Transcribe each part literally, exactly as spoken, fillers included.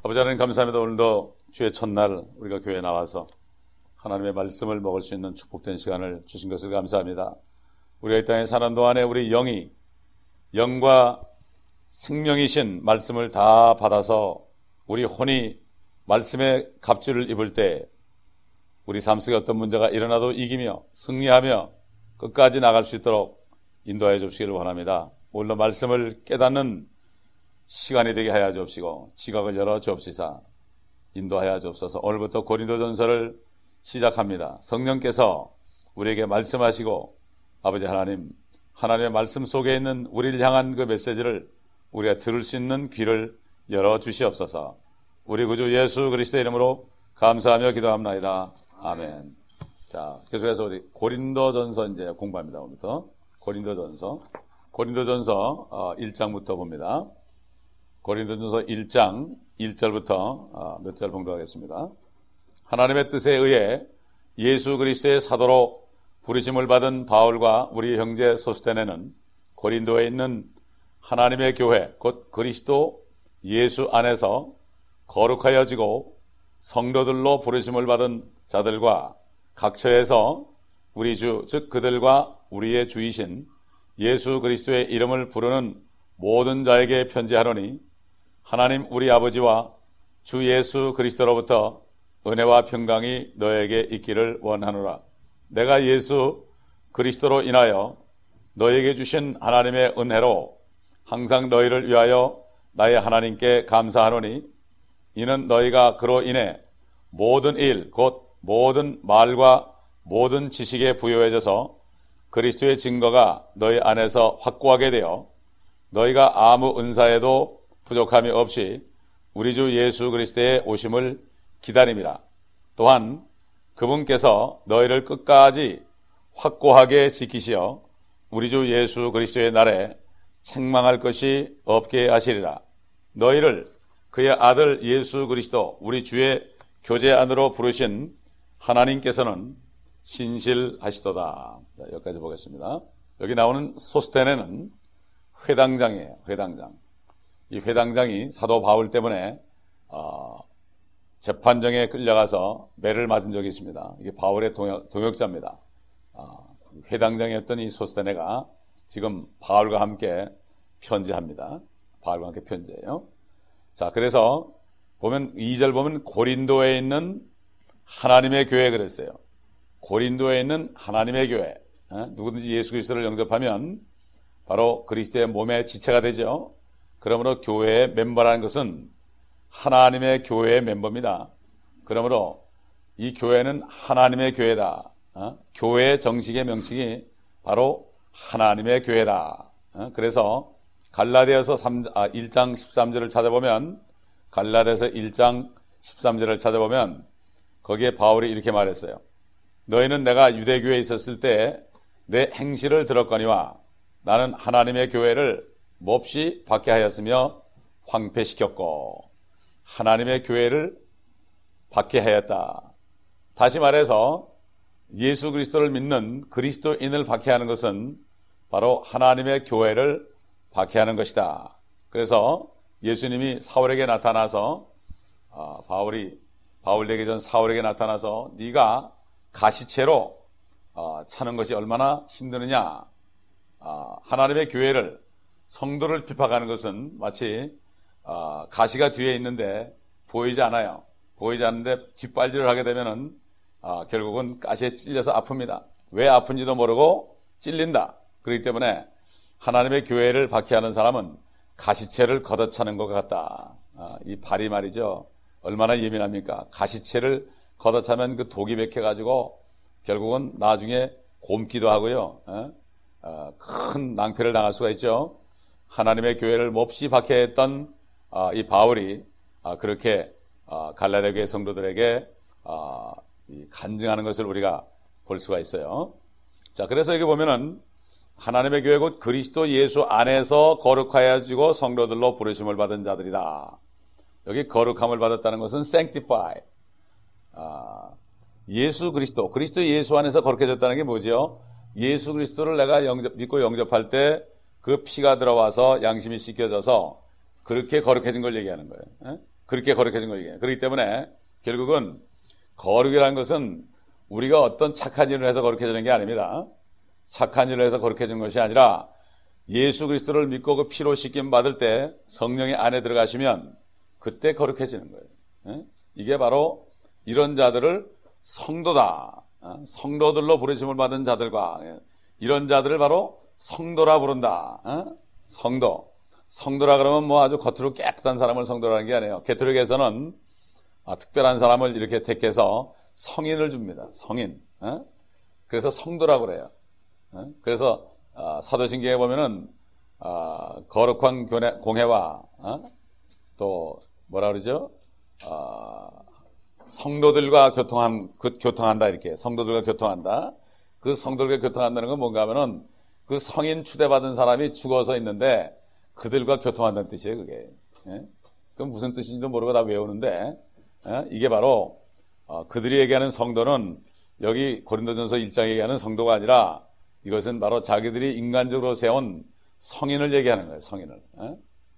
아버지 하나님 감사합니다. 오늘도 주의 첫날 우리가 교회에 나와서 하나님의 말씀을 먹을 수 있는 축복된 시간을 주신 것을 감사합니다. 우리가 이 땅에 사는 동안에 우리 영이 영과 생명이신 말씀을 다 받아서 우리 혼이 말씀의 갑주를 입을 때 우리 삶 속에 어떤 문제가 일어나도 이기며 승리하며 끝까지 나갈 수 있도록 인도하여 주시기를 원합니다. 오늘도 말씀을 깨닫는 시간이 되게 하여 주옵시고 지각을 열어 주옵시사 인도하여 주옵소서. 오늘부터 고린도전서를 시작합니다. 성령께서 우리에게 말씀하시고 아버지 하나님, 하나님의 말씀 속에 있는 우리를 향한 그 메시지를 우리가 들을 수 있는 귀를 열어 주시옵소서. 우리 구주 예수 그리스도의 이름으로 감사하며 기도합니다. 아멘. 자, 계속해서 우리 고린도전서 이제 공부합니다. 오늘부터 고린도전서 고린도전서 일 장부터 봅니다. 고린도전서 일 장 일 절부터 몇 절 봉독하겠습니다. 하나님의 뜻에 의해 예수 그리스도의 사도로 부르심을 받은 바울과 우리 형제 소스테네는 고린도에 있는 하나님의 교회 곧 그리스도 예수 안에서 거룩하여지고 성도들로 부르심을 받은 자들과 각처에서 우리 주 즉 그들과 우리의 주이신 예수 그리스도의 이름을 부르는 모든 자에게 편지하노니 하나님 우리 아버지와 주 예수 그리스도로부터 은혜와 평강이 너에게 있기를 원하노라. 내가 예수 그리스도로 인하여 너에게 주신 하나님의 은혜로 항상 너희를 위하여 나의 하나님께 감사하노니 이는 너희가 그로 인해 모든 일 곧 모든 말과 모든 지식에 부요해져서 그리스도의 증거가 너희 안에서 확고하게 되어 너희가 아무 은사에도 부족함이 없이 우리 주 예수 그리스도의 오심을 기다림이라. 또한 그분께서 너희를 끝까지 확고하게 지키시어 우리 주 예수 그리스도의 날에 책망할 것이 없게 하시리라. 너희를 그의 아들 예수 그리스도 우리 주의 교제 안으로 부르신 하나님께서는 신실하시도다. 자, 여기까지 보겠습니다. 여기 나오는 소스테네는 회당장이에요. 회당장. 이 회당장이 사도 바울 때문에 어, 재판정에 끌려가서 매를 맞은 적이 있습니다. 이게 바울의 동역, 동역자입니다. 어, 회당장이었던 이 소스테네가 지금 바울과 함께 편지합니다. 바울과 함께 편지해요. 자, 그래서 보면 이 절 보면 고린도에 있는 하나님의 교회 그랬어요. 고린도에 있는 하나님의 교회. 어? 누구든지 예수 그리스도를 영접하면 바로 그리스도의 몸의 지체가 되죠. 그러므로 교회의 멤버라는 것은 하나님의 교회의 멤버입니다. 그러므로 이 교회는 하나님의 교회다. 어? 교회의 정식의 명칭이 바로 하나님의 교회다. 어? 그래서 갈라디아서 아, 일 장 십삼 절을 찾아보면 갈라디아서 일 장 십삼 절을 찾아보면 거기에 바울이 이렇게 말했어요. 너희는 내가 유대교회에 있었을 때 내 행실을 들었거니와 나는 하나님의 교회를 몹시 박해하였으며 황폐시켰고 하나님의 교회를 박해하였다. 다시 말해서 예수 그리스도를 믿는 그리스도인을 박해하는 것은 바로 하나님의 교회를 박해하는 것이다. 그래서 예수님이 사울에게 나타나서 어, 바울이 바울 되기 전 사울에게 나타나서 네가 가시채로 어, 차는 것이 얼마나 힘드느냐. 어, 하나님의 교회를 성도를 핍박하는 것은 마치 어, 가시가 뒤에 있는데 보이지 않아요. 보이지 않는데 뒷발질을 하게 되면은 어, 결국은 가시에 찔려서 아픕니다. 왜 아픈지도 모르고 찔린다. 그렇기 때문에 하나님의 교회를 박해하는 사람은 가시채를 걷어차는 것 같다. 어, 이 발이 말이죠. 얼마나 예민합니까? 가시채를 걷어차면 그 독이 맥혀가지고 결국은 나중에 곪기도 하고요. 어? 어, 큰 낭패를 당할 수가 있죠. 하나님의 교회를 몹시 박해했던 어, 이 바울이 어, 그렇게 어, 갈라디아 교회 성도들에게 어, 이 간증하는 것을 우리가 볼 수가 있어요. 자, 그래서 여기 보면은 하나님의 교회 곧 그리스도 예수 안에서 거룩하여지고 성도들로 부르심을 받은 자들이다. 여기 거룩함을 받았다는 것은 sanctify. 아, 예수 그리스도, 그리스도 예수 안에서 거룩해졌다는 게 뭐죠? 예수 그리스도를 내가 영접, 믿고 영접할 때 그 피가 들어와서 양심이 씻겨져서 그렇게 거룩해진 걸 얘기하는 거예요. 에? 그렇게 거룩해진 거예요. 그렇기 때문에 결국은 거룩이라는 것은 우리가 어떤 착한 일을 해서 거룩해지는 게 아닙니다. 착한 일을 해서 거룩해지는 것이 아니라 예수 그리스도를 믿고 그 피로 씻김 받을 때 성령의 안에 들어가시면 그때 거룩해지는 거예요. 이게 바로 이런 자들을 성도다. 성도들로 부르심을 받은 자들과 이런 자들을 바로 성도라 부른다. 성도. 성도라 그러면 뭐 아주 겉으로 깨끗한 사람을 성도라는 게 아니에요. 개토릭에서는 아, 특별한 사람을 이렇게 택해서 성인을 줍니다. 성인. 그래서 성도라고 그래요. 그래서 아, 사도신경에 보면은 아, 거룩한 교회, 공회와 아, 또 뭐라 그러죠? 아, 성도들과 교통한, 그, 교통한다 이렇게 성도들과 교통한다. 그 성도들과 교통한다는 건 뭔가 하면은 그 성인 추대받은 사람이 죽어서 있는데 그들과 교통한다는 뜻이에요. 그게. 예? 그럼 무슨 뜻인지도 모르고 다 외우는데 예? 이게 바로 어, 그들이 얘기하는 성도는 여기 고린도전서 일 장에 얘기하는 성도가 아니라 이것은 바로 자기들이 인간적으로 세운 성인을 얘기하는 거예요. 성인을. 예?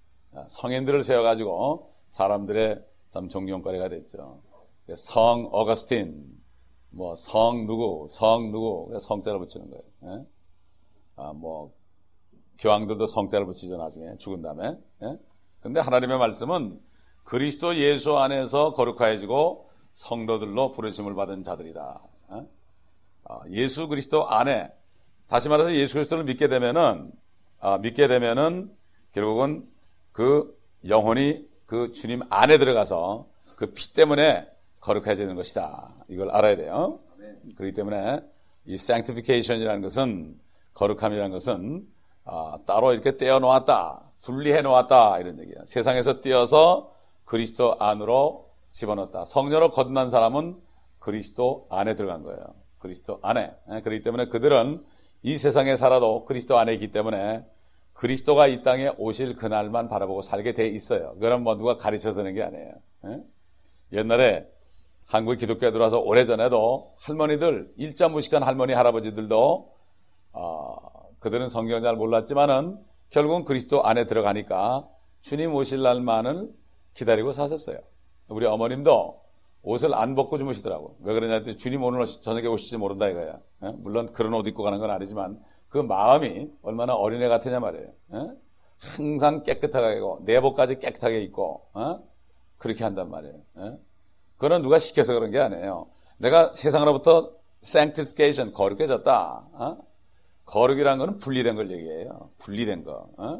성인들을 세워가지고 사람들의 참 존경거리가 됐죠. 성 어거스틴, 뭐 성 누구, 성 누구, 성자를 붙이는 거예요. 예? 아, 뭐 교황들도 성자를 붙이죠. 나중에 죽은 다음에. 예? 근데 하나님의 말씀은 그리스도 예수 안에서 거룩해지고 성도들로 부르심을 받은 자들이다. 예? 아, 예수 그리스도 안에, 다시 말해서 예수 그리스도를 믿게 되면은 아, 믿게 되면은 결국은 그 영혼이 그 주님 안에 들어가서 그 피 때문에 거룩해지는 것이다. 이걸 알아야 돼요. 그렇기 때문에 이 sanctification이라는 것은, 거룩함이라는 것은 아, 따로 이렇게 떼어 놓았다, 분리해 놓았다 이런 얘기야. 세상에서 떼어서 그리스도 안으로 집어넣었다. 성령으로 거듭난 사람은 그리스도 안에 들어간 거예요. 그리스도 안에. 그렇기 때문에 그들은 이 세상에 살아도 그리스도 안에 있기 때문에 그리스도가 이 땅에 오실 그날만 바라보고 살게 돼 있어요. 그건 뭐 누가 가르쳐서 하는 게 아니에요. 예? 옛날에 한국 기독교에 들어와서 오래전에도 할머니들, 일자 무식한 할머니 할아버지들도 어, 그들은 성경을 잘 몰랐지만은 결국은 그리스도 안에 들어가니까 주님 오실 날만을 기다리고 사셨어요. 우리 어머님도 옷을 안 벗고 주무시더라고. 왜 그러냐 했더니 주님 오늘 저녁에 오실지 모른다 이거야. 예? 물론 그런 옷 입고 가는 건 아니지만 그 마음이 얼마나 어린애 같으냐 말이에요. 예? 항상 깨끗하게 하고 내복까지 깨끗하게 입고 어? 그렇게 한단 말이에요. 예? 그건 누가 시켜서 그런 게 아니에요. 내가 세상으로부터 sanctification, 거룩해졌다. 어? 거룩이라는 건 분리된 걸 얘기해요. 분리된 거. 어?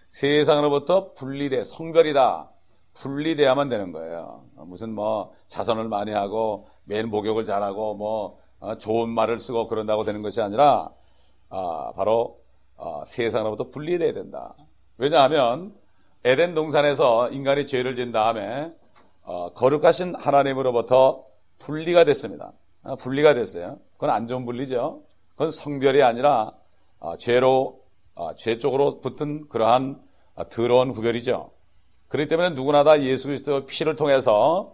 세상으로부터 분리돼, 성별이다. 분리돼야만 되는 거예요. 무슨 뭐 자선을 많이 하고 매일 목욕을 잘하고 뭐 어, 좋은 말을 쓰고 그런다고 되는 것이 아니라 아, 바로 어, 세상으로부터 분리돼야 된다. 왜냐하면 에덴 동산에서 인간이 죄를 지은 다음에 어, 거룩하신 하나님으로부터 분리가 됐습니다. 어, 분리가 됐어요. 그건 안 좋은 분리죠. 그건 성별이 아니라 어, 죄로 어, 죄 쪽으로 붙은 그러한 어, 더러운 구별이죠. 그렇기 때문에 누구나 다 예수 그리스도의 피를 통해서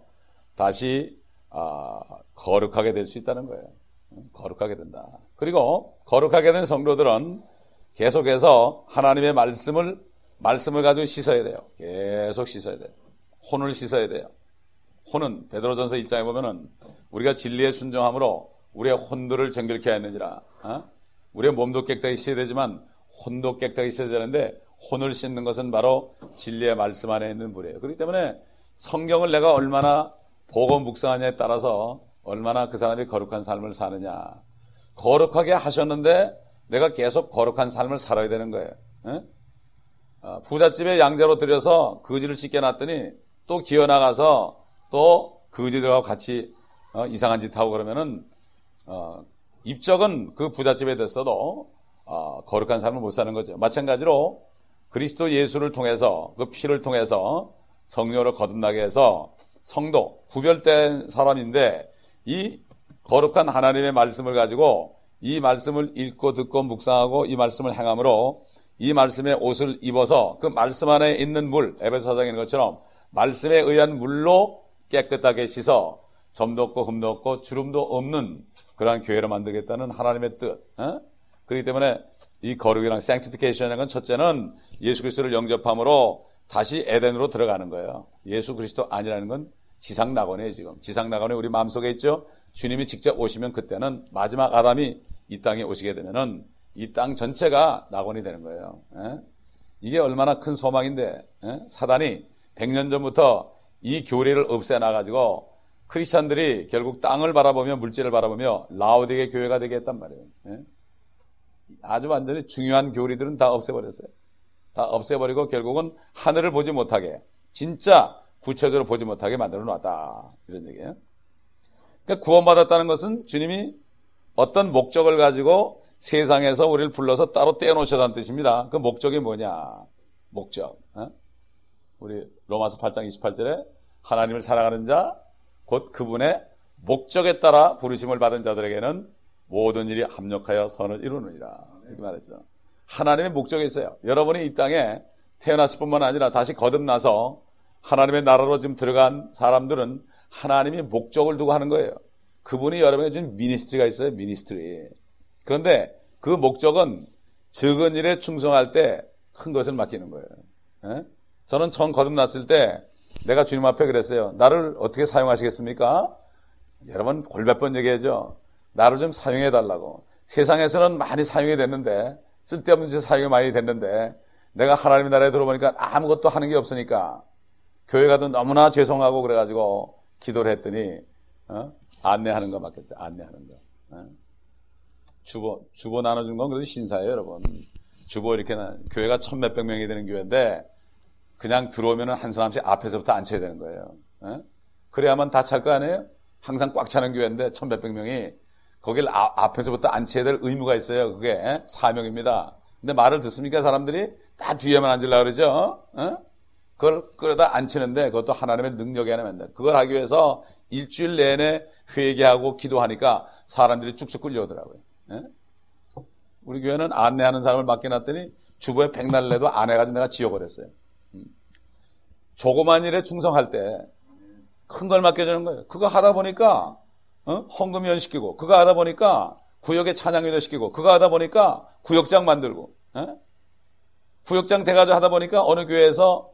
다시 어, 거룩하게 될 수 있다는 거예요. 거룩하게 된다. 그리고 거룩하게 된 성도들은 계속해서 하나님의 말씀을 말씀을 가지고 씻어야 돼요. 계속 씻어야 돼요. 혼을 씻어야 돼요. 혼은 베드로전서 일 장에 보면은 우리가 진리에 순종함으로 우리의 혼들을 정결케 하느니라. 어? 우리의 몸도 깨끗하게 씻어야 되지만 혼도 깨끗하게 씻어야 되는데 혼을 씻는 것은 바로 진리의 말씀 안에 있는 물이에요. 그렇기 때문에 성경을 내가 얼마나 보고 묵상하냐에 따라서 얼마나 그 사람이 거룩한 삶을 사느냐. 거룩하게 하셨는데 내가 계속 거룩한 삶을 살아야 되는 거예요. 어? 어, 부잣집에 양자로 들여서 거지를 씻겨놨더니 또 기어나가서 또 거지들하고 같이 어, 이상한 짓 하고 그러면은 어, 입적은 그 부잣집에 됐어도 어, 거룩한 삶을 못 사는 거죠. 마찬가지로 그리스도 예수를 통해서 그 피를 통해서 성령으로 거듭나게 해서 성도, 구별된 사람인데 이 거룩한 하나님의 말씀을 가지고 이 말씀을 읽고 듣고 묵상하고 이 말씀을 행함으로 이 말씀의 옷을 입어서 그 말씀 안에 있는 물, 에베소 사 장에 있는 것처럼 말씀에 의한 물로 깨끗하게 씻어 점도 없고 흠도 없고 주름도 없는 그러한 교회를 만들겠다는 하나님의 뜻. 어? 그렇기 때문에 이 거룩이랑 sanctification이라는 건 첫째는 예수 그리스도를 영접함으로 다시 에덴으로 들어가는 거예요. 예수 그리스도 아니라는 건 지상 낙원이에요. 지금 지상 낙원에 우리 마음속에 있죠. 주님이 직접 오시면 그때는 마지막 아담이 이 땅에 오시게 되면은 이 땅 전체가 낙원이 되는 거예요. 예? 이게 얼마나 큰 소망인데, 예? 사단이 백 년 전부터 이 교리를 없애놔가지고 크리스천들이 결국 땅을 바라보며 물질을 바라보며 라오디게 교회가 되게 했단 말이에요. 예? 아주 완전히 중요한 교리들은 다 없애버렸어요. 다 없애버리고 결국은 하늘을 보지 못하게, 진짜 구체적으로 보지 못하게 만들어 놨다. 이런 얘기예요. 그러니까 구원받았다는 것은 주님이 어떤 목적을 가지고 세상에서 우리를 불러서 따로 떼어놓으셨다는 뜻입니다. 그 목적이 뭐냐? 목적. 어? 우리 로마서 팔 장 이십팔 절에 하나님을 사랑하는 자, 곧 그분의 목적에 따라 부르심을 받은 자들에게는 모든 일이 합력하여 선을 이루느니라. 이렇게 말했죠. 하나님의 목적이 있어요. 여러분이 이 땅에 태어났을 뿐만 아니라 다시 거듭나서 하나님의 나라로 지금 들어간 사람들은 하나님이 목적을 두고 하는 거예요. 그분이 여러분에게 준 미니스트리가 있어요. 미니스트리. 그런데 그 목적은 적은 일에 충성할 때 큰 것을 맡기는 거예요. 예? 저는 처음 거듭났을 때 내가 주님 앞에 그랬어요. 나를 어떻게 사용하시겠습니까? 여러분 골몇 번 얘기하죠. 나를 좀 사용해 달라고. 세상에서는 많이 사용이 됐는데, 쓸데없는 짓 사용이 많이 됐는데, 내가 하나님의 나라에 들어보니까 아무것도 하는 게 없으니까 교회 가도 너무나 죄송하고 그래가지고 기도를 했더니 어? 안내하는 거 맞겠죠. 안내하는 거. 어? 주보 주보 나눠준 건 그래도 신사예요, 여러분. 주보 이렇게 교회가 천 몇백 명이 되는 교회인데 그냥 들어오면은 한 사람씩 앞에서부터 앉혀야 되는 거예요. 어? 그래야만 다 찰 거 아니에요? 항상 꽉 차는 교회인데 천 몇백 명이 거길 아, 앞에서부터 앉혀야 될 의무가 있어요. 그게 에? 사명입니다. 근데 말을 듣습니까? 사람들이 다 뒤에만 앉으려고 그러죠. 어? 그걸 끌어다 앉히는데 그것도 하나님의 능력이 하나 맨다. 그걸 하기 위해서 일주일 내내 회개하고 기도하니까 사람들이 쭉쭉 끌려오더라고요. 에? 우리 교회는 안내하는 사람을 맡겨놨더니 주보에 백날 내도 안 해가지고 내가 지워버렸어요. 음. 조그만 일에 충성할 때 큰 걸 맡겨주는 거예요. 그거 하다 보니까 어? 헌금위원 시키고, 그거 하다 보니까 구역에 찬양위도 시키고, 그거 하다 보니까 구역장 만들고, 에? 구역장 돼가지고 하다 보니까 어느 교회에서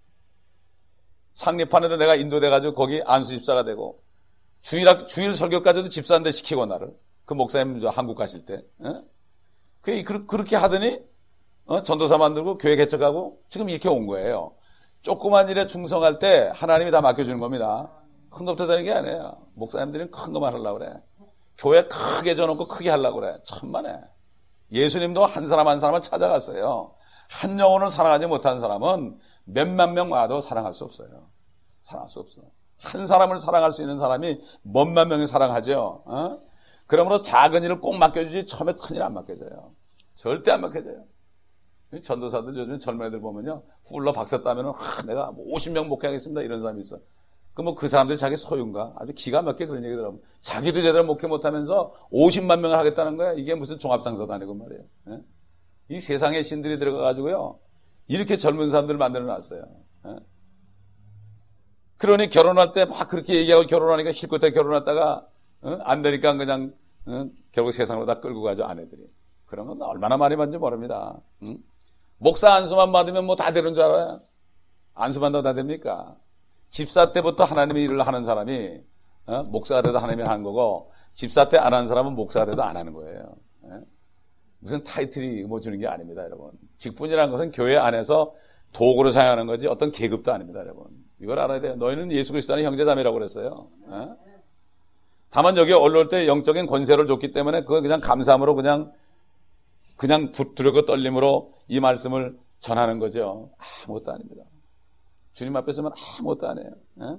상립하는데 내가 인도돼가지고 거기 안수집사가 되고, 주일, 주일 설교까지도 집사인데 시키고 나를. 그 목사님 저 한국 가실 때. 에? 그렇게 하더니, 어? 전도사 만들고 교회 개척하고 지금 이렇게 온 거예요. 조그만 일에 충성할 때 하나님이 다 맡겨주는 겁니다. 큰 것부터 되는 게 아니에요. 목사님들은 큰 것만 하려고 그래. 교회 크게 져놓고 크게 하려고 그래. 천만에. 예수님도 한 사람 한 사람을 찾아갔어요. 한 영혼을 사랑하지 못하는 사람은 몇만 명 와도 사랑할 수 없어요. 사랑할 수 없어. 한 사람을 사랑할 수 있는 사람이 몇만 명이 사랑하죠. 어? 그러므로 작은 일을 꼭 맡겨주지 처음에 큰 일 안 맡겨져요. 절대 안 맡겨져요. 전도사들 요즘 젊은 애들 보면요. 훌러 박사 따면은 아, 내가 오십 명 목회하겠습니다. 이런 사람이 있어. 그 뭐 그 사람들이 자기 소유인가? 아주 기가 막히게 그런 얘기더라고요. 자기도 제대로 목회 못하면서 오십만 명을 하겠다는 거야. 이게 무슨 종합상서도 아니고 말이에요. 예? 이 세상의 신들이 들어가가지고요. 이렇게 젊은 사람들을 만들어놨어요. 예? 그러니 결혼할 때 막 그렇게 얘기하고 결혼하니까 실컷 결혼했다가 어? 안 되니까 그냥 어? 결국 세상으로 다 끌고 가죠. 아내들이. 그런 건 얼마나 많이 받는지 모릅니다. 응? 목사 안수만 받으면 뭐 다 되는 줄 알아요? 안수만 더 다 됩니까? 집사 때부터 하나님의 일을 하는 사람이 어? 목사가 돼도 하나님이 하는 거고 집사 때 안 하는 사람은 목사가 돼도 안 하는 거예요. 예? 무슨 타이틀이 뭐 주는 게 아닙니다, 여러분. 직분이라는 것은 교회 안에서 도구로 사용하는 거지 어떤 계급도 아닙니다, 여러분. 이걸 알아야 돼요. 너희는 예수 그리스도 안에 형제자매라고 그랬어요. 예? 다만 여기 올라올 때 영적인 권세를 줬기 때문에 그걸 그냥 감사함으로 그냥 그냥 두렵고 떨림으로 이 말씀을 전하는 거죠. 아무것도 아닙니다. 주님 앞에 서면 아무것도 안 해요. 에?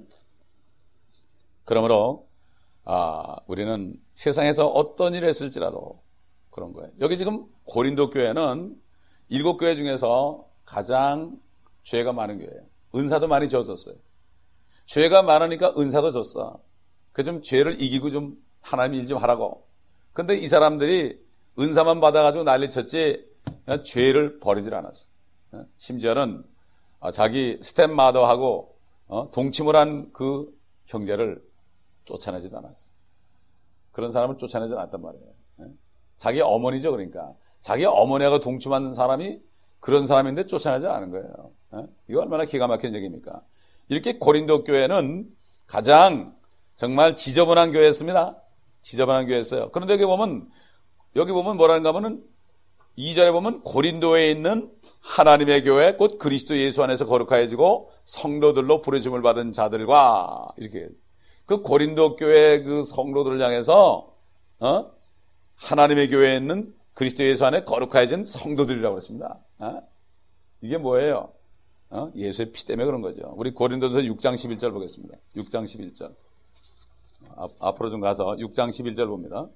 그러므로 아, 우리는 세상에서 어떤 일을 했을지라도 그런 거예요. 여기 지금 고린도 교회는 일곱 교회 중에서 가장 죄가 많은 교회예요. 은사도 많이 줬었어요. 죄가 많으니까 은사도 줬어. 그 좀 죄를 이기고 좀 하나님 일 좀 하라고. 근데 이 사람들이 은사만 받아가지고 난리쳤지 죄를 버리질 않았어. 심지어는 자기 스텝마더하고 동침을 한 그 형제를 쫓아내지도 않았어. 그런 사람을 쫓아내지 않았단 말이에요. 자기 어머니죠. 그러니까 자기 어머니하고 동침하는 사람이 그런 사람인데 쫓아내지 않은 거예요. 어? 이거 얼마나 기가 막힌 얘기입니까? 이렇게 고린도 교회는 가장 정말 지저분한 교회였습니다. 지저분한 교회였어요. 그런데 여기 보면 여기 보면 뭐라는가 하면은 이 절에 보면 고린도에 있는 하나님의 교회 곧 그리스도 예수 안에서 거룩하여지고 성도들로 부르심을 받은 자들과 이렇게 그 고린도 교회 그 성도들을 향해서 어? 하나님의 교회에 있는 그리스도 예수 안에 거룩하여진 성도들이라고 했습니다. 어? 이게 뭐예요? 어? 예수의 피 때문에 그런 거죠. 우리 고린도전서 육 장 십일 절 보겠습니다. 육 장 십일 절. 앞, 앞으로 좀 가서 육 장 십일 절 봅니다.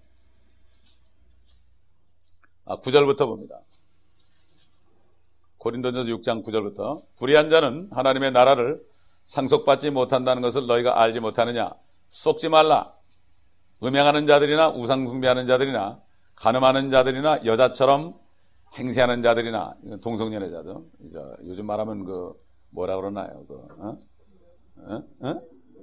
아, 구 절부터 봅니다. 고린도전서 육 장 구 절부터 불의한 자는 하나님의 나라를 상속받지 못한다는 것을 너희가 알지 못하느냐? 속지 말라. 음행하는 자들이나 우상 숭배하는 자들이나 간음하는 자들이나 여자처럼 행세하는 자들이나 동성연애자들 요즘 말하면 그 뭐라 그러나요? 그 어? 어? 어?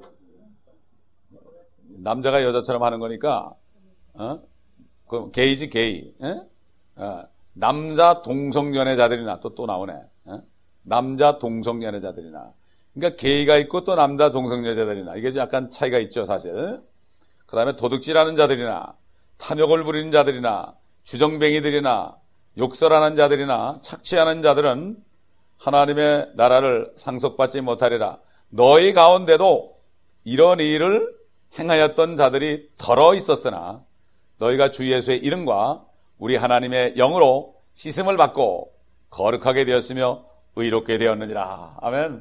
남자가 여자처럼 하는 거니까 어? 그 게이지 게이. 어? 어. 남자 동성연애자들이나 또 또 나오네. 어? 남자 동성연애자들이나 그러니까 게이가 있고 또 남자 동성연애자들이나 이게 약간 차이가 있죠 사실. 그 다음에 도둑질하는 자들이나 탐욕을 부리는 자들이나 주정뱅이들이나 욕설하는 자들이나 착취하는 자들은 하나님의 나라를 상속받지 못하리라. 너희 가운데도 이런 일을 행하였던 자들이 더러 있었으나 너희가 주 예수의 이름과 우리 하나님의 영으로 씻음을 받고 거룩하게 되었으며 의롭게 되었느니라. 아멘.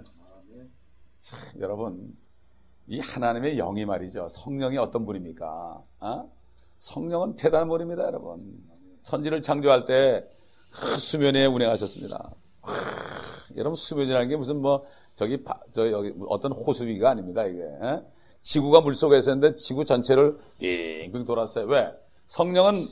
참, 여러분 이 하나님의 영이 말이죠. 성령이 어떤 분입니까? 어? 성령은 대단한 분입니다, 여러분. 천지를 창조할 때 수면에 운행하셨습니다. 와, 여러분 수면이라는 게 무슨 뭐 저기 바, 저 여기 어떤 호수위가 아닙니다, 이게. 에? 지구가 물속에 있었는데 지구 전체를 빙빙 돌았어요. 왜? 성령은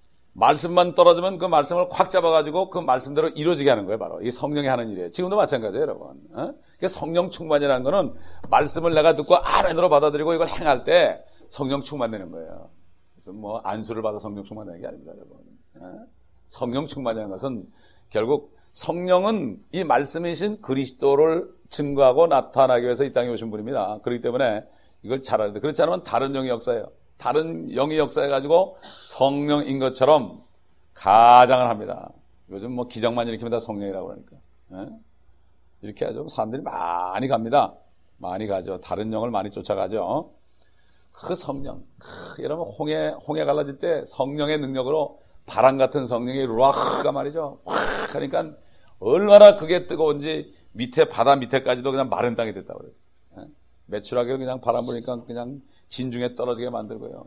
말씀만 떨어지면 그 말씀을 콱 잡아가지고 그 말씀대로 이루어지게 하는 거예요, 바로. 이게 성령이 하는 일이에요. 지금도 마찬가지예요, 여러분. 어? 성령 충만이라는 거는 말씀을 내가 듣고 아멘으로 받아들이고 이걸 행할 때 성령 충만되는 거예요. 그래서 뭐 안수를 받아 성령 충만되는 게 아닙니다, 여러분. 어? 성령 충만이라는 것은 결국 성령은 이 말씀이신 그리스도를 증거하고 나타나기 위해서 이 땅에 오신 분입니다. 그렇기 때문에 이걸 잘 알아야 돼요. 그렇지 않으면 다른 영의 역사예요. 다른 영의 역사해가지고 성령인 것처럼 가장을 합니다. 요즘 뭐 기적만 일으킵니다. 성령이라고 그러니까. 예? 이렇게 하죠. 사람들이 많이 갑니다. 많이 가죠. 다른 영을 많이 쫓아가죠. 그 성령. 크, 여러분 홍해, 홍해 갈라질 때 성령의 능력으로 바람 같은 성령이 루아흐가 말이죠. 확 하니까 얼마나 그게 뜨거운지 밑에 바다 밑에까지도 그냥 마른 땅이 됐다고 그랬어요. 예? 매출하게 그냥 바람 부니까 그냥 진중에 떨어지게 만들고요.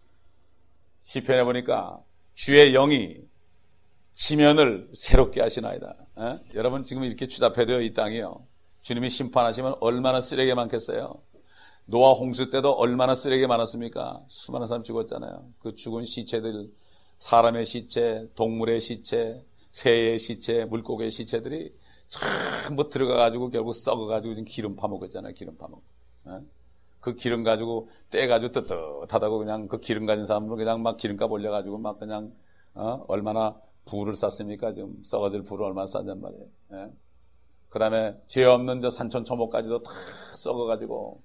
시편에 보니까 주의 영이 지면을 새롭게 하시나이다. 에? 여러분 지금 이렇게 추잡해도요, 이 땅이요. 주님이 심판하시면 얼마나 쓰레기 많겠어요. 노아 홍수 때도 얼마나 쓰레기 많았습니까? 수많은 사람 죽었잖아요. 그 죽은 시체들, 사람의 시체, 동물의 시체, 새의 시체, 물고기의 시체들이 전부 들어가가지고 결국 썩어가지고 지금 기름 파먹었잖아요. 기름 파먹. 에? 그 기름 가지고 떼가지고 뜨뜻하다고 그냥 그 기름 가진 사람들은 그냥 막 기름값 올려가지고 막 그냥 어? 얼마나 부를 쌌습니까? 지금 썩어질 부를 얼마나 쌌단 말이에요. 예? 그 다음에 죄 없는 저 산천 초목까지도 다 썩어가지고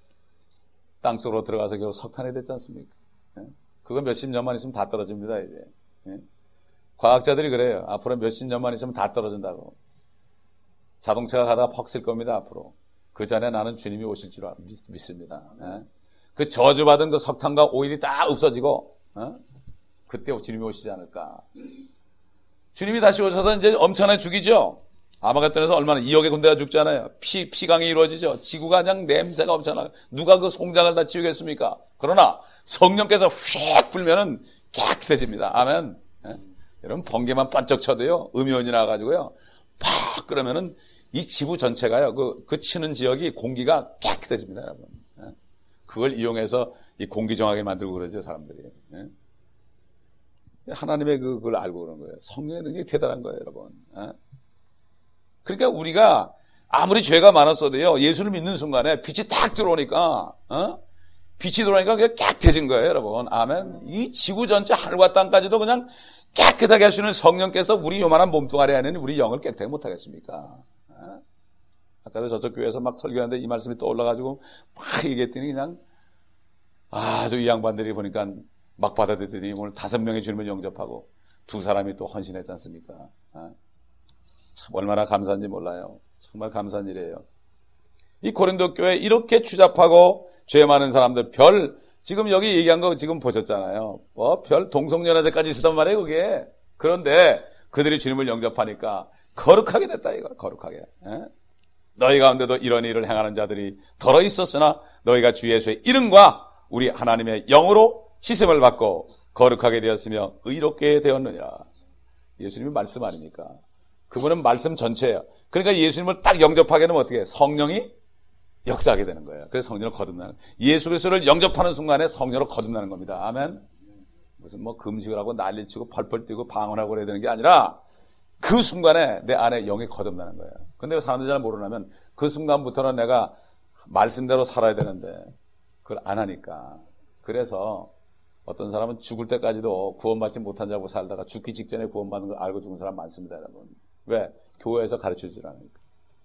땅속으로 들어가서 결국 석탄이 됐지 않습니까? 예? 그거 몇십 년만 있으면 다 떨어집니다, 이제. 예? 과학자들이 그래요. 앞으로 몇십 년만 있으면 다 떨어진다고. 자동차가 가다가 퍽 쓸 겁니다, 앞으로. 그 전에 나는 주님이 오실 줄 믿습니다. 예? 그 저주받은 그 석탄과 오일이 다 없어지고, 어? 그때 주님이 오시지 않을까. 주님이 다시 오셔서 이제 엄청나게 죽이죠. 아마겟돈에서 얼마나 이억의 군대가 죽잖아요. 피, 피강이 이루어지죠. 지구가 그냥 냄새가 엄청나요. 누가 그 송장을 다 치우겠습니까? 그러나 성령께서 휙 불면은 깨끗해집니다. 아멘. 예? 여러분 번개만 반짝 쳐도요, 음이온이 나와가지고요, 팍 그러면은 이 지구 전체가요, 그, 그 치는 지역이 공기가 깨끗해집니다, 여러분. 예? 그걸 이용해서 이 공기 정하게 만들고 그러죠, 사람들이. 예? 하나님의 그, 그걸 알고 그런 거예요. 성령의 능력이 대단한 거예요, 여러분. 예? 그러니까 우리가 아무리 죄가 많았어도요, 예수를 믿는 순간에 빛이 딱 들어오니까, 어? 빛이 들어오니까 그게 깨끗해진 거예요, 여러분. 아멘. 이 지구 전체 하늘과 땅까지도 그냥 깨끗하게 하시는 성령께서 우리 요만한 몸뚱아리 안에는 우리 영을 깨끗하게 못하겠습니까? 어? 아까도 저쪽 교회에서 막 설교하는데 이 말씀이 떠올라가지고 막 얘기했더니 그냥 아주 이 양반들이 보니까 막 받아들이더니 오늘 다섯 명의 주님을 영접하고 두 사람이 또 헌신했지 않습니까? 아, 참 얼마나 감사한지 몰라요. 정말 감사한 일이에요. 이 고린도 교회 이렇게 추잡하고 죄 많은 사람들 별 지금 여기 얘기한 거 지금 보셨잖아요. 뭐 별 동성연애자까지 있었단 말이에요 그게. 그런데 그들이 주님을 영접하니까 거룩하게 됐다 이거 거룩하게. 에? 너희 가운데도 이런 일을 행하는 자들이 더러 있었으나 너희가 주 예수의 이름과 우리 하나님의 영으로 씻음을 받고 거룩하게 되었으며 의롭게 되었느니라. 예수님이 말씀 아닙니까? 그분은 말씀 전체예요. 그러니까 예수님을 딱 영접하게 되면 어떻게 해요? 성령이 역사하게 되는 거예요. 그래서 성령을 거듭나는 예수 그리스도를 영접하는 순간에 성령으로 거듭나는 겁니다. 아멘. 무슨 뭐 금식을 하고 난리치고 펄펄 뛰고 방언하고 그래야 되는 게 아니라 그 순간에 내 안에 영이 거듭나는 거예요. 근데 사람들이 잘 모르냐면 그 순간부터는 내가 말씀대로 살아야 되는데 그걸 안 하니까. 그래서 어떤 사람은 죽을 때까지도 구원받지 못한 자고 살다가 죽기 직전에 구원받는 걸 알고 죽은 사람 많습니다, 여러분. 왜? 교회에서 가르쳐주지 않으니까.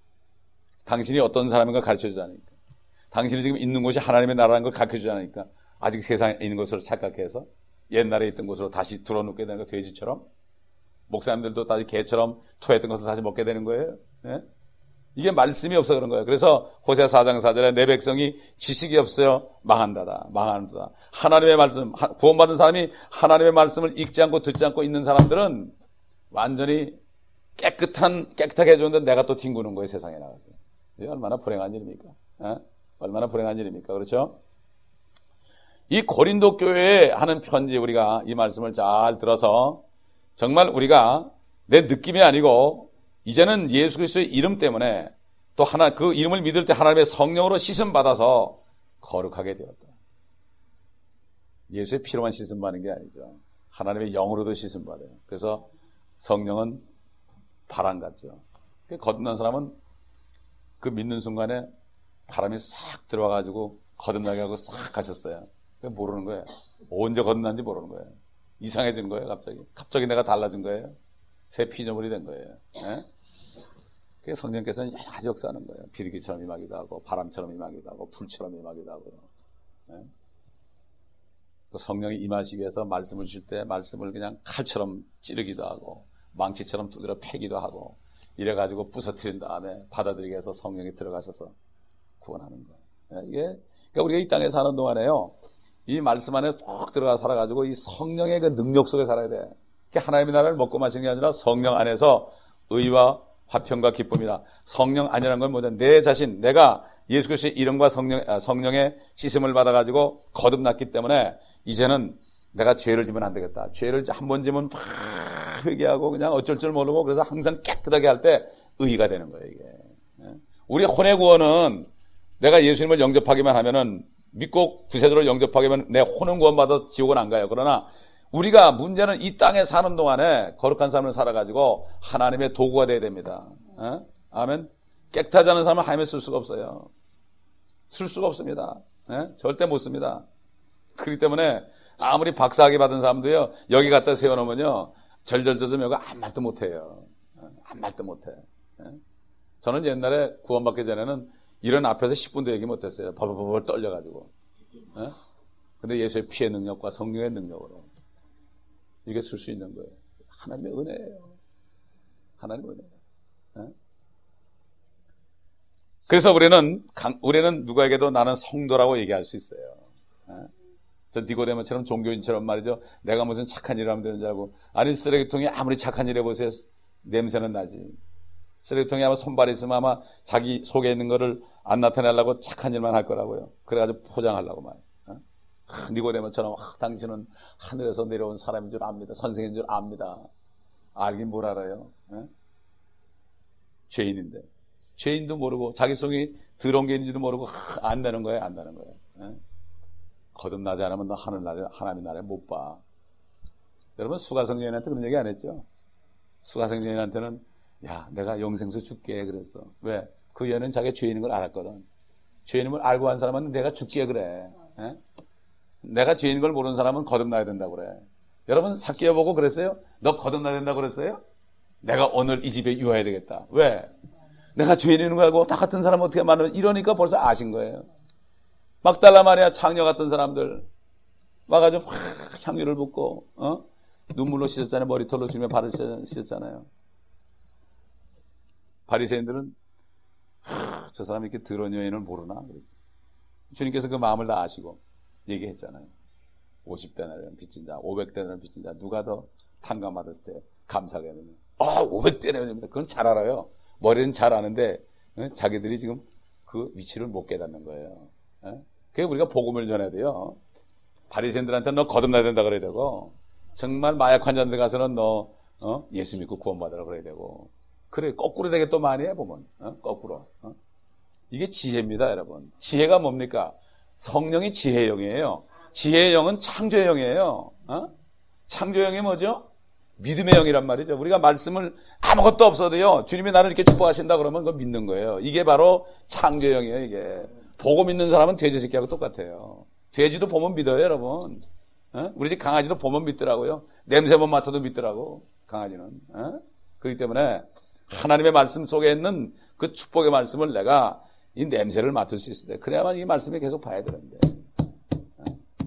당신이 어떤 사람인 걸 가르쳐주지 않으니까. 당신이 지금 있는 곳이 하나님의 나라라는 걸 가르쳐주지 않으니까. 아직 세상에 있는 것으로 착각해서 옛날에 있던 곳으로 다시 들어눕게 되는 거 돼지처럼. 목사님들도 다시 개처럼 토했던 것을 다시 먹게 되는 거예요. 네? 이게 말씀이 없어 그런 거예요. 그래서 호세아 사 장 사 절에 내 백성이 지식이 없어요. 망한다다. 망한다. 하나님의 말씀, 구원받은 사람이 하나님의 말씀을 읽지 않고 듣지 않고 있는 사람들은 완전히 깨끗한, 깨끗하게 해주는데 내가 또 뒹구는 거예요. 세상에 나가서. 이게 얼마나 불행한 일입니까? 에? 얼마나 불행한 일입니까? 그렇죠? 이 고린도 교회에 하는 편지 우리가 이 말씀을 잘 들어서 정말 우리가 내 느낌이 아니고 이제는 예수 그리스도의 이름 때문에 또 하나 그 이름을 믿을 때 하나님의 성령으로 씻음 받아서 거룩하게 되었다. 예수의 피로만 씻음 받는 게 아니죠. 하나님의 영으로도 씻음 받아요. 그래서 성령은 바람 같죠. 거듭난 사람은 그 믿는 순간에 바람이 싹 들어와가지고 거듭나게 하고 싹 가셨어요. 모르는 거예요. 언제 거듭난지 모르는 거예요. 이상해진 거예요, 갑자기. 갑자기 내가 달라진 거예요. 새 피조물이 된 거예요. 네? 그래서 성령께서는 여러 가지 역사하는 거예요. 비둘기처럼 임하기도 하고, 바람처럼 임하기도 하고, 불처럼 임하기도 하고요. 네? 또 성령이 임하시기 위해서 말씀을 주실 때 말씀을 그냥 칼처럼 찌르기도 하고, 망치처럼 두드려 패기도 하고, 이래가지고 부서뜨린 다음에 받아들이게 해서 성령이 들어가셔서 구원하는 거예요. 네? 이게, 그러니까 우리가 이 땅에 사는 동안에요, 이 말씀 안에 꼭 들어가 살아가지고 이 성령의 그 능력 속에 살아야 돼. 하나님의 나라를 먹고 마시는 게 아니라 성령 안에서 의와 화평과 기쁨이라. 성령 안이라는 건 뭐냐? 내 자신, 내가 예수 그리스도의 이름과 성령, 아, 성령의 씻음을 받아가지고 거듭났기 때문에 이제는 내가 죄를 지면 안 되겠다. 죄를 한 번 지면 막 회개하고 그냥 어쩔 줄 모르고 그래서 항상 깨끗하게 할 때 의가 되는 거예요, 이게. 우리 혼의 구원은 내가 예수님을 영접하기만 하면은 믿고 구세주를 영접하기만 내 혼은 구원받아 지옥은 안 가요. 그러나 우리가 문제는 이 땅에 사는 동안에 거룩한 삶을 살아가지고 하나님의 도구가 돼야 됩니다. 에? 아멘. 깨끗하지 않은 사람은 하나님을 쓸 수가 없어요. 쓸 수가 없습니다. 에? 절대 못 씁니다. 그렇기 때문에 아무리 박사학위 받은 사람도요, 여기 갖다 세워놓으면요, 절절절절 여기 아무 말도 못해요. 아무 말도 못해. 에? 저는 옛날에 구원받기 전에는 이런 앞에서 십 분도 얘기 못했어요. 벌벌벌 떨려가지고. 에? 근데 예수의 피의 능력과 성령의 능력으로 이게 쓸 수 있는 거예요. 하나님의 은혜예요. 하나님의 은혜예요. 에? 그래서 우리는 우리는 누구에게도 나는 성도라고 얘기할 수 있어요. 에? 저 니고데모처럼 종교인처럼 말이죠. 내가 무슨 착한 일을 하면 되는 줄 알고. 아니 쓰레기통에 아무리 착한 일 해보세요. 냄새는 나지. 쓰레기통에 아마 손발이 있으면 아마 자기 속에 있는 거를 안 나타내려고 착한 일만 할 거라고요. 그래가지고 포장하려고 말이에요. 아, 니고데모처럼 아, 당신은 하늘에서 내려온 사람인 줄 압니다. 선생인 줄 압니다. 알긴 뭘 알아요. 에? 죄인인데. 죄인도 모르고 자기 속이 더러운 게 있는지도 모르고 아, 안다는 거예요. 안다는 거예요. 에? 거듭나지 않으면 너 하늘나라, 하나님의 나라에 못 봐. 여러분 수가성여인한테 그런 얘기 안 했죠? 수가성여인한테는 야 내가 영생수 줄게 그랬어. 왜? 그 여인은 자기가 죄인인 걸 알았거든. 죄인인 걸 알고 한 사람은 내가 줄게 그래. 에? 내가 죄인인 걸 모르는 사람은 거듭나야 된다고 그래. 여러분 삭개오 보고 그랬어요? 너 거듭나야 된다고 그랬어요? 내가 오늘 이 집에 유하야 되겠다. 왜? 내가 죄인인 걸 알고 나 같은 사람 어떻게 만나? 이러니까 벌써 아신 거예요. 막달라 마리아 창녀 같은 사람들 와가지고 확 향유를 붓고 어? 눈물로 씻었잖아요. 머리털로 주님의 발을 씻었잖아요. 바리새인들은 저 사람이 이렇게 더러운 여인을 모르나? 주님께서 그 마음을 다 아시고 얘기했잖아요. 오십 데나리온 빚진 자, 오백 데나리온 빚진 자, 누가 더 탕감받았을 때 감사하게 하느냐? 아, 오백 데나리온입니다. 그건 잘 알아요. 머리는 잘 아는데 어? 자기들이 지금 그 위치를 못 깨닫는 거예요. 어? 그게 우리가 복음을 전해야 돼요. 바리새인들한테 너 거듭나야 된다 그래야 되고, 정말 마약 환자들 가서는 너 어? 예수 믿고 구원받으라 그래야 되고, 그래 거꾸로 되게 또 많이 해 보면 어? 거꾸로 어? 이게 지혜입니다, 여러분. 지혜가 뭡니까? 성령이 지혜의 영이에요. 지혜의 영은 창조의 영이에요. 어? 창조의 영이 뭐죠? 믿음의 영이란 말이죠. 우리가 말씀을 아무것도 없어도요, 주님이 나를 이렇게 축복하신다 그러면 그거 믿는 거예요. 이게 바로 창조의 영이에요. 이게 보고 믿는 사람은 돼지 새끼하고 똑같아요. 돼지도 보면 믿어요, 여러분. 어? 우리 집 강아지도 보면 믿더라고요. 냄새만 맡아도 믿더라고, 강아지는. 어? 그렇기 때문에 하나님의 말씀 속에 있는 그 축복의 말씀을 내가 이 냄새를 맡을 수 있을 때, 그래야만 이 말씀을 계속 봐야 되는데. 어?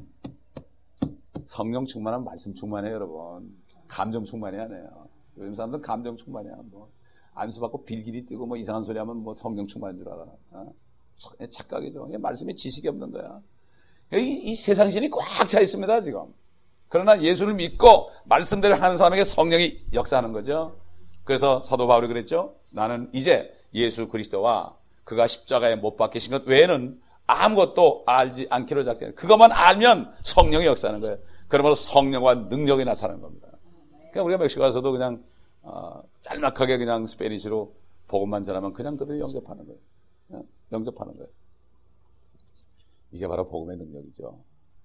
성령 충만한 말씀 충만해요, 여러분. 감정 충만이 아니에요. 요즘 사람들은 감정 충만이야. 뭐 안수 받고 빌길이 뛰고 뭐 이상한 소리 하면 뭐 성령 충만인 줄 알아. 어? 착각이죠. 말씀에 지식이 없는 거야. 이, 이 세상 신이 꽉 차 있습니다, 지금. 그러나 예수를 믿고 말씀대로 하는 사람에게 성령이 역사하는 거죠. 그래서 사도 바울이 그랬죠. 나는 이제 예수 그리스도와 그가 십자가에 못 박히신 것 외에는 아무것도 알지 않기로 작정해. 그것만 알면 성령이 역사하는 거예요. 그러므로 성령과 능력이 나타나는 겁니다. 그러니까 우리가 멕시코 가서도 그냥 어, 짤막하게 그냥 스페니시로 복음만 전하면 그냥 그들이 영접하는 거예요. 어? 영접하는 거예요. 이게 바로 복음의 능력이죠.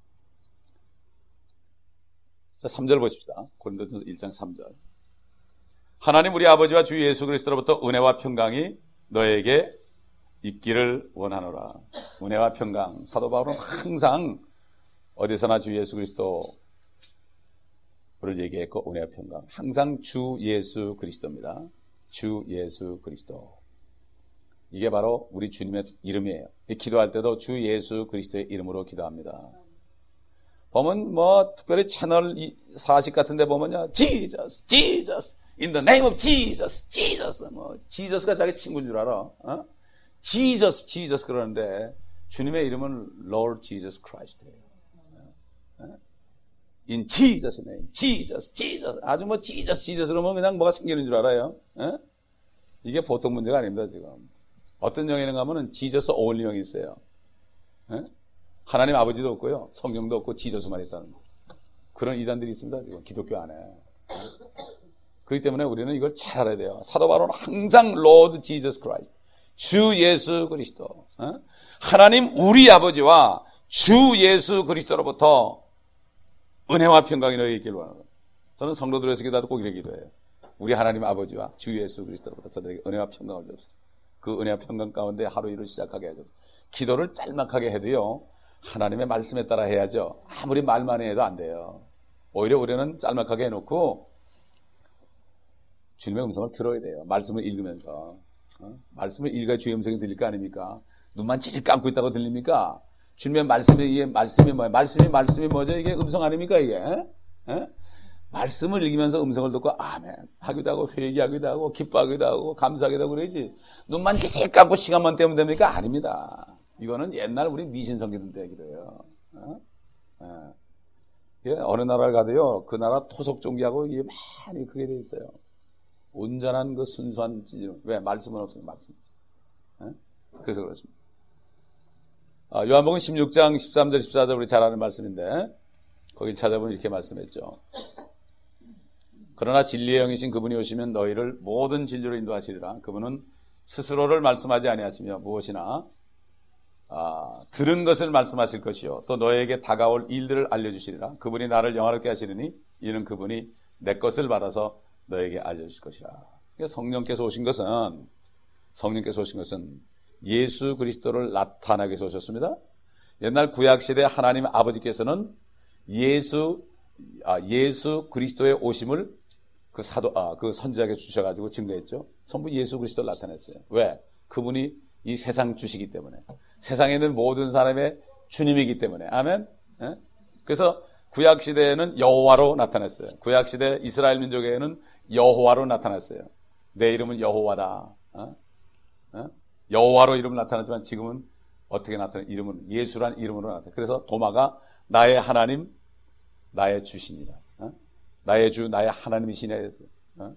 자, 삼 절 보십시다. 고린도전서 일 장 삼 절. 하나님 우리 아버지와 주 예수 그리스도로부터 은혜와 평강이 너에게 있기를 원하노라. 은혜와 평강. 사도 바울은 항상 어디서나 주 예수 그리스도를 얘기했고, 은혜와 평강. 항상 주 예수 그리스도입니다. 주 예수 그리스도. 이게 바로 우리 주님의 이름이에요. 기도할 때도 주 예수 그리스도의 이름으로 기도합니다. 보면 뭐 특별히 채널 사십 같은 데 보면요, Jesus, Jesus, in the name of Jesus, Jesus. 뭐 지저스가 자기 친구인 줄 알아. 어? Jesus, Jesus 그러는데 주님의 이름은 Lord Jesus Christ예요. 어? In Jesus' name, Jesus, Jesus. 아주 뭐 Jesus, Jesus 그러면 그냥 뭐가 생기는 줄 알아요. 어? 이게 보통 문제가 아닙니다, 지금. 어떤 영에는 가면은 지저스 only 영이 있어요. 에? 하나님 아버지도 없고요, 성령도 없고 지저스만 있다는 거. 그런 이단들이 있습니다, 지금 기독교 안에. 그렇기 때문에 우리는 이걸 잘 알아야 돼요. 사도 바울은 항상 Lord Jesus Christ, 주 예수 그리스도, 에? 하나님 우리 아버지와 주 예수 그리스도로부터 은혜와 평강이 너에게 있기를 원하노라. 저는 성도들에서 기도하도 꼭 이렇게 기도해요. 우리 하나님 아버지와 주 예수 그리스도로부터 저들에게 은혜와 평강을 주옵소서. 그 은혜와 평강 가운데 하루 일을 시작하게 하죠. 기도를 짤막하게 해도요, 하나님의 말씀에 따라 해야죠. 아무리 말만 해도 안 돼요. 오히려 우리는 짤막하게 해놓고 주님의 음성을 들어야 돼요. 말씀을 읽으면서. 어? 말씀을 읽어야 주의 음성이 들릴 거 아닙니까? 눈만 찌직 감고 있다고 들립니까? 주님의 말씀이, 이게 말씀이 뭐예요? 말씀이, 말씀이 뭐죠? 이게 음성 아닙니까, 이게? 에? 말씀을 읽으면서 음성을 듣고 아멘 하기도 하고 회개하기도 하고 기뻐하기도 하고 감사하기도 하고 그러지, 눈만 찌직 감고 시간만 때우면 됩니까? 아닙니다. 이거는 옛날 우리 미신 성기들 때 얘기예요. 어? 어. 어느 나라를 가도요, 그 나라 토속 종기하고 이게 많이 그게 돼 있어요. 온전한 그 순수한 진리로. 왜? 말씀은 없어요, 말씀. 어? 그래서 그렇습니다. 아, 요한복음 십육 장 십삼 절 십사 절 우리 잘 아는 말씀인데, 거기 찾아보면 이렇게 말씀했죠. 그러나 진리의 영이신 그분이 오시면 너희를 모든 진리로 인도하시리라. 그분은 스스로를 말씀하지 아니하시며 무엇이나 아, 들은 것을 말씀하실 것이요, 또 너에게 다가올 일들을 알려주시리라. 그분이 나를 영화롭게 하시리니 이는 그분이 내 것을 받아서 너에게 알려주실 것이라. 그러니까 성령께서 오신 것은 성령께서 오신 것은 예수 그리스도를 나타나기 위해서 오셨습니다. 옛날 구약시대 하나님 아버지께서는 예수 아, 예수 그리스도의 오심을 그 사도, 아, 그 선지자에게 주셔가지고 증거했죠. 전부 예수 그리스도를 나타냈어요. 왜? 그분이 이 세상 주시기 때문에. 세상에 있는 모든 사람의 주님이기 때문에. 아멘? 예? 그래서 구약시대에는 여호와로 나타났어요. 구약시대 이스라엘 민족에는 여호와로 나타났어요. 내 이름은 여호와다. 어? 어? 여호와로 이름을 나타났지만 지금은 어떻게 나타나? 이름은 예수란 이름으로 나타나. 그래서 도마가 나의 하나님, 나의 주신이다. 어? 나의 주, 나의 하나님이시네. 어?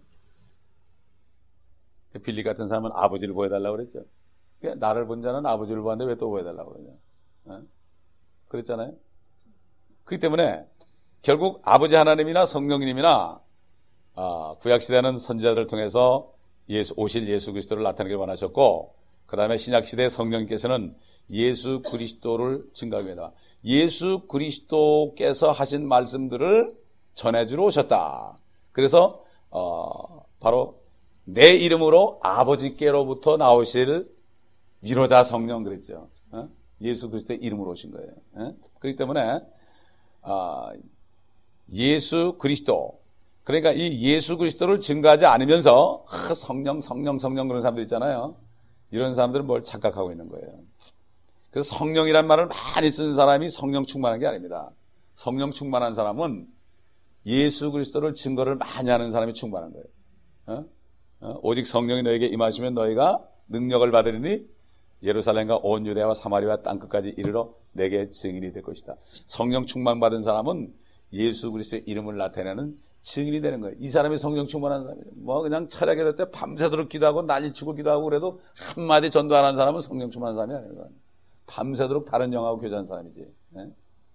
빌리 같은 사람은 아버지를 보여달라고 그랬죠. 나를 본 자는 아버지를 보았는데 왜 또 보여달라고 그러냐. 어? 그랬잖아요. 그렇기 때문에 결국 아버지 하나님이나 성령님이나 아, 구약시대는 선지자들을 통해서 예수, 오실 예수 그리스도를 나타내길 원하셨고, 그 다음에 신약시대 성령님께서는 예수 그리스도를 증거하기 위해서 예수 그리스도께서 하신 말씀들을 전해주러 오셨다. 그래서 어, 바로 내 이름으로 아버지께로부터 나오실 위로자 성령 그랬죠. 어? 예수 그리스도의 이름으로 오신 거예요. 어? 그렇기 때문에 어, 예수 그리스도, 그러니까 이 예수 그리스도를 증거하지 않으면서 아, 성령 성령 성령 그런 사람들 있잖아요. 이런 사람들은 뭘 착각하고 있는 거예요. 그래서 성령이란 말을 많이 쓰는 사람이 성령 충만한 게 아닙니다. 성령 충만한 사람은 예수 그리스도를 증거를 많이 하는 사람이 충만한 거예요. 어? 어? 오직 성령이 너에게 임하시면 너희가 능력을 받으리니 예루살렘과 온 유대와 사마리아 땅끝까지 이르러 내게 증인이 될 것이다. 성령 충만 받은 사람은 예수 그리스도의 이름을 나타내는 증인이 되는 거예요. 이 사람이 성령 충만한 사람이에요. 뭐 그냥 철학에 될 때 밤새도록 기도하고 난리치고 기도하고 그래도 한마디 전도 안 하는 사람은 성령 충만한 사람이 아니에요. 밤새도록 다른 영하고 교제하는 사람이지. 네?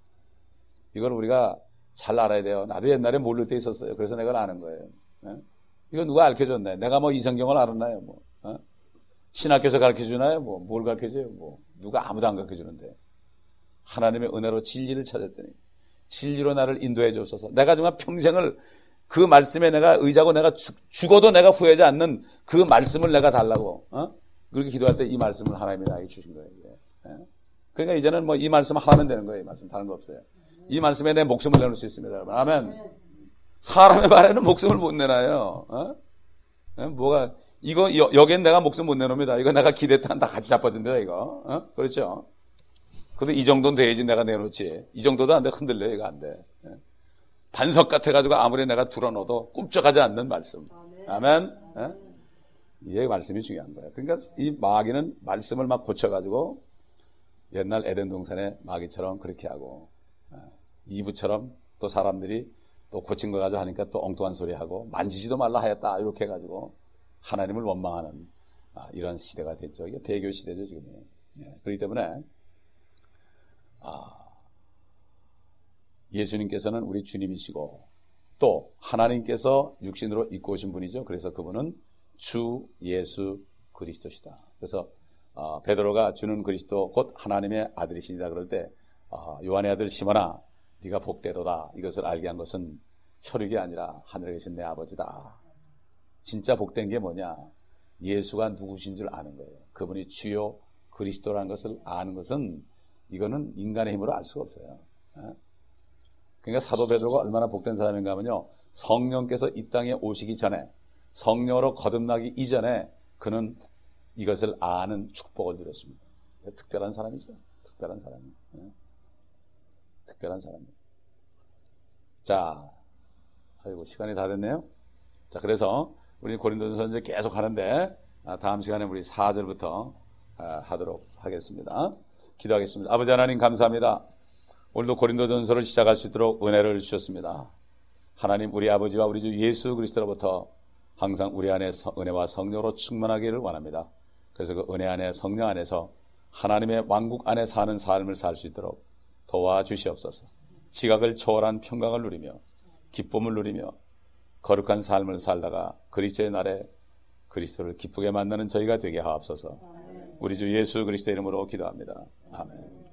이걸 우리가 잘 알아야 돼요. 나도 옛날에 모를 때 있었어요. 그래서 내가 아는 거예요. 네? 이거 누가 가르쳐줬나요? 내가 뭐 이 성경을 알았나요? 뭐 어? 신학교에서 가르쳐주나요? 뭐 뭘 가르쳐줘요? 뭐 누가 아무도 안 가르쳐주는데 하나님의 은혜로 진리를 찾았더니 진리로 나를 인도해 줬어서 내가 정말 평생을 그 말씀에 내가 의지하고 내가 죽, 죽어도 내가 후회하지 않는 그 말씀을 내가 달라고 어? 그렇게 기도할 때 이 말씀을 하나님이 나에게 주신 거예요. 예? 그러니까 이제는 뭐 이 말씀 하나면 되는 거예요. 이 말씀 다른 거 없어요. 이 말씀에 내 목숨을 내놓을 수 있습니다. 여러분. 아멘. 사람의 말에는 목숨을 못 내놔요. 어? 예? 뭐가 이거 여, 여기엔 내가 목숨 못 내놓습니다. 이거 내가 기대탄 다 같이 잡아준다 이거. 어? 그렇죠? 그래도 이 정도는 돼야지 내가 내놓지. 이 정도도 안 돼. 흔들려. 이거 안 돼. 예. 반석 같아가지고 아무리 내가 들어넣어도 꿈쩍하지 않는 말씀. 아멘. 예? 이게 말씀이 중요한 거예요. 그러니까 이 마귀는 말씀을 막 고쳐가지고 옛날 에덴 동산의 마귀처럼 그렇게 하고 예. 이브처럼 또 사람들이 또 고친 거 가지고 하니까 또 엉뚱한 소리 하고 만지지도 말라 하였다. 이렇게 해가지고 하나님을 원망하는 아, 이런 시대가 됐죠. 이게 배교 시대죠, 지금. 예. 그렇기 때문에 아, 예수님께서는 우리 주님이시고 또 하나님께서 육신으로 입고 오신 분이죠. 그래서 그분은 주 예수 그리스도시다. 그래서 어, 베드로가 주는 그리스도 곧 하나님의 아들이시다 그럴 때 어, 요한의 아들 시몬아 네가 복되도다. 이것을 알게 한 것은 혈육이 아니라 하늘에 계신 내 아버지다. 진짜 복된 게 뭐냐? 예수가 누구신 줄 아는 거예요. 그분이 주요 그리스도라는 것을 아는 것은 이거는 인간의 힘으로 알 수가 없어요. 그러니까 사도 베드로가 얼마나 복된 사람인가 하면요. 성령께서 이 땅에 오시기 전에 성령으로 거듭나기 이전에 그는 이것을 아는 축복을 누렸습니다. 특별한 사람이죠. 특별한 사람이. 특별한 사람입니다. 자, 아이고 시간이 다 됐네요. 자, 그래서 우리 고린도전서 이제 계속 하는데 다음 시간에 우리 사 절부터 하도록 하겠습니다. 기도하겠습니다. 아버지 하나님 감사합니다. 오늘도 고린도전서를 시작할 수 있도록 은혜를 주셨습니다. 하나님 우리 아버지와 우리 주 예수 그리스도로부터 항상 우리 안에 은혜와 성령으로 충만하기를 원합니다. 그래서 그 은혜 안에 성령 안에서 하나님의 왕국 안에 사는 삶을 살 수 있도록 도와주시옵소서. 지각을 초월한 평강을 누리며 기쁨을 누리며 거룩한 삶을 살다가 그리스도의 날에 그리스도를 기쁘게 만나는 저희가 되게 하옵소서. 우리 주 예수 그리스도의 이름으로 기도합니다. 아멘.